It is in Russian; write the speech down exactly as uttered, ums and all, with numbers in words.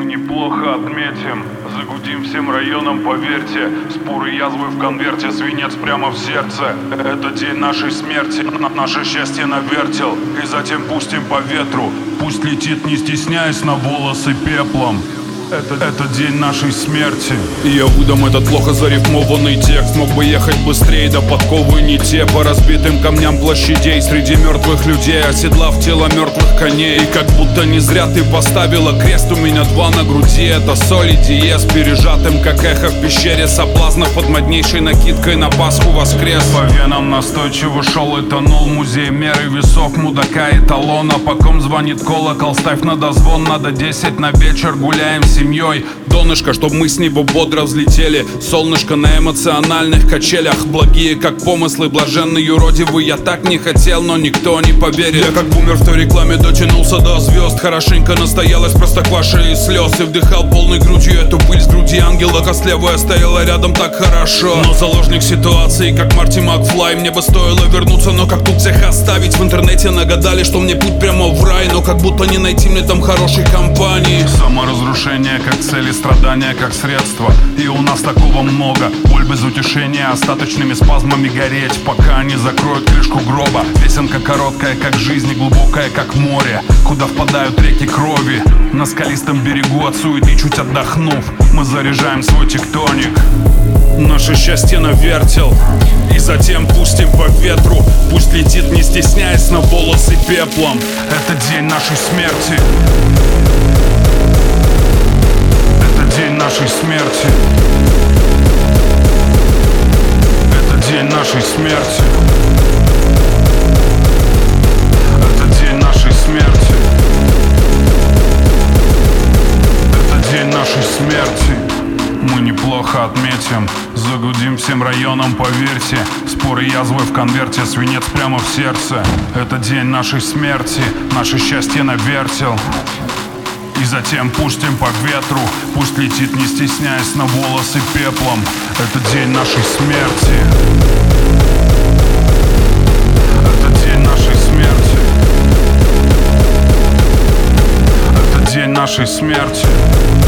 Мы неплохо отметим, загудим всем районам, поверьте. Споры язвы в конверте, свинец прямо в сердце. Это день нашей смерти, на наше счастье навертел. И затем пустим по ветру, пусть летит, не стесняясь, на волосы пеплом. Это, это день нашей смерти. И я выдам этот плохо зарифмованный текст. Мог бы ехать быстрее, да подковы не те. По разбитым камням площадей, среди мертвых людей, оседлав тело мертвых коней. И как будто не зря ты поставила крест. У меня два на груди, это соль и диез. Пережатым, как эхо в пещере соблазнов, под моднейшей накидкой на Пасху воскрес. По венам настойчиво шел и тонул музей меры весов, мудака и талона. По ком звонит колокол, ставь на дозвон. Надо десять на вечер, гуляем с семьей. Донышко, чтоб мы с него бодро взлетели. Солнышко на эмоциональных качелях. Благие, как помыслы, блаженные юродивый. Я так не хотел, но никто не поверит. Я как бумер в той рекламе дотянулся до звезд. Хорошенько настоялась простокваша и слез. И вдыхал полной грудью эту пыль с груди ангела. Костлявая стояла рядом так хорошо. Но заложник ситуации, как Марти Макфлай. Мне бы стоило вернуться, но как тут всех оставить? В интернете нагадали, что мне путь прямо в рай. Но как будто не найти мне там хорошей компании. Саморазрушение как цель и страдания как средство. И у нас такого много. Боль без утешения, остаточными спазмами гореть, пока они закроют крышку гроба. Песенка короткая как жизнь и глубокая как море, куда впадают реки крови. На скалистом берегу от суеты чуть отдохнув, мы заряжаем свой тектоник. Наше счастье навертел, и затем пустим по ветру. Пусть летит, не стесняясь, на волосы пеплом. Это день нашей смерти. День нашей смерти. Это день нашей смерти. Это день нашей смерти. Это день нашей смерти. Мы неплохо отметим, загудим всем районам, поверьте. Споры язвы в конверте, свинец прямо в сердце. Это день нашей смерти, наше счастье навертел. И затем пустим по ветру, пусть летит, не стесняясь, на волосы пеплом. Это день нашей смерти. Это день нашей смерти. Это день нашей смерти.